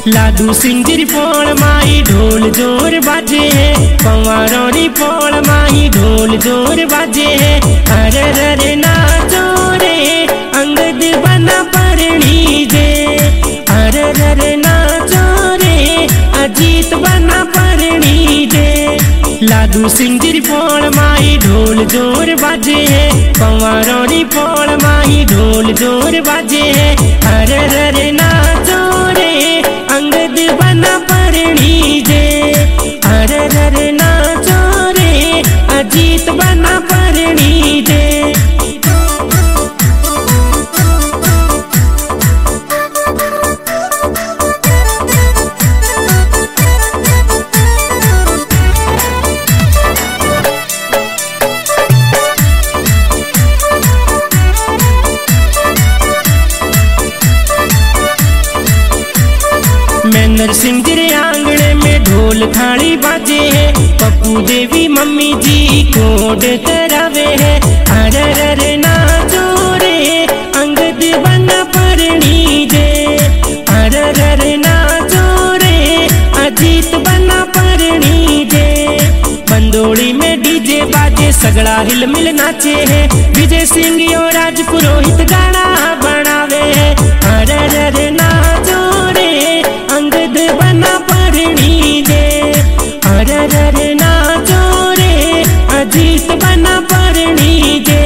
लाडू सिंह पोल माई ढोल जोर बाजे है, पंवारों पोल माई ढोल जोर बाजे है। अरे रे नाचो रे अंगद बना परणी जे, अरे रे नाचो रे अजीत बना परणी जे। लाडू सिंह पोल माई ढोल जोर बाजे है, पंवारों पोल माई ढोल जोर बाजे है। अरे रे नाचो रे अंगद बना परणी जे, अरे रे नाचो रे अजीत बना परणी जे। मैनर सिंह रे आंगने में ढोल थाली बाजे है, पप्पू देवी मम्मी जी कोड करावे है। अरे रे नाचो रे अंगद बना परणी जे, अरे रे नाचो रे अजीत बना परणी जे। बंदोली में डीजे बाजे सगड़ा हिल मिल नाचे है, विजय सिंह और राज पुरोहित गाना बनावे है। अरे रे नाचो रे अंगद बना परणी जे, अरे रे नाचो रे अजीत बना परणी जे।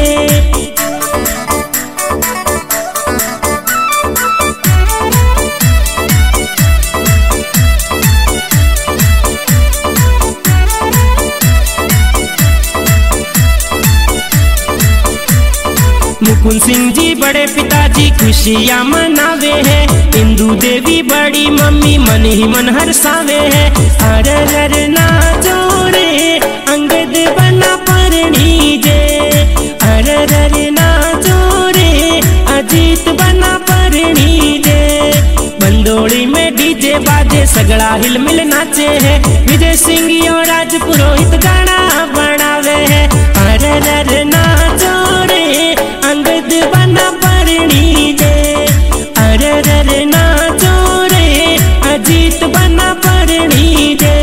मुकुंद सिंह जी बड़े पिताजी खुशियाँ मनावे है, इंदू देवी बड़ी मम्मी मन ही मन हर्षावे है। अरे रे नाचो रे अंगद बना परणी जे, अरे रे नाचो रे अजीत बना परणी जे। बंदोली में डीजे बाजे सगड़ा हिल मिल नाचे है, विजय सिंह और राज पुरोहित गाना बनावे है। अरे रे नाचो रे अंगद बना परणी जे, अरे रे नाचो रे अजीत बना परणी जे।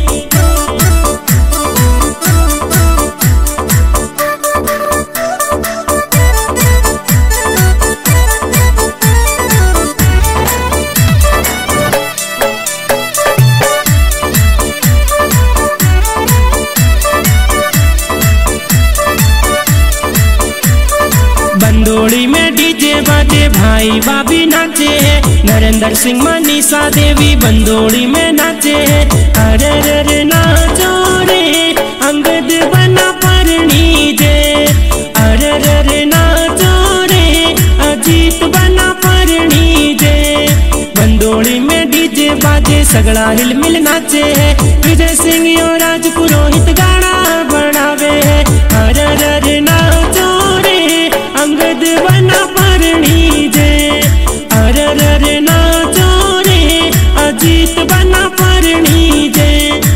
बंदोली में डीजे बाजे भाई भाभी नाचे है, नरेंद्र सिंह मनीषा देवी बंदोली में नाचे है। अरे रे नाचो रे अंगद बना परणी जे, अरे रे नाचो रे अजीत बना परणी जे। बंदोली में डीजे बाजे सगड़ा हिल मिल नाचे है, विजय सिंह और राज पुरोहित गाना बनावे है। अरे रे नाचो रे अंगद बना परणी जे, अरे रे नाचो रे अजीत बना परणी जे।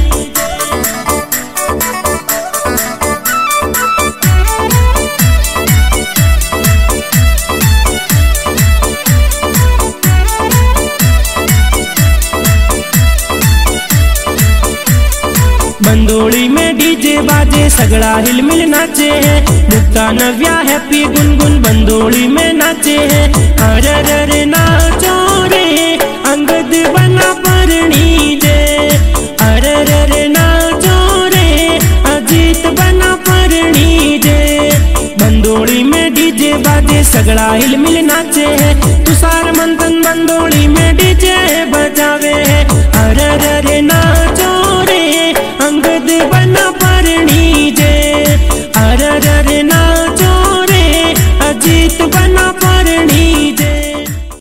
बंदोली में डीजे बाजे सगड़ा हिल मिल नाचे है, मुक्ता नव्या हैप्पी गुनगुन बंदोली में नाचे है। अरे रे नाचो रे अंगद बना परणी जे, अरे रे नाचो रे अजीत बना परणी जे। बंदोली में डीजे बाजे सगड़ा हिल मिल नाचे है, तुषार मंथन बंदोली में डीजे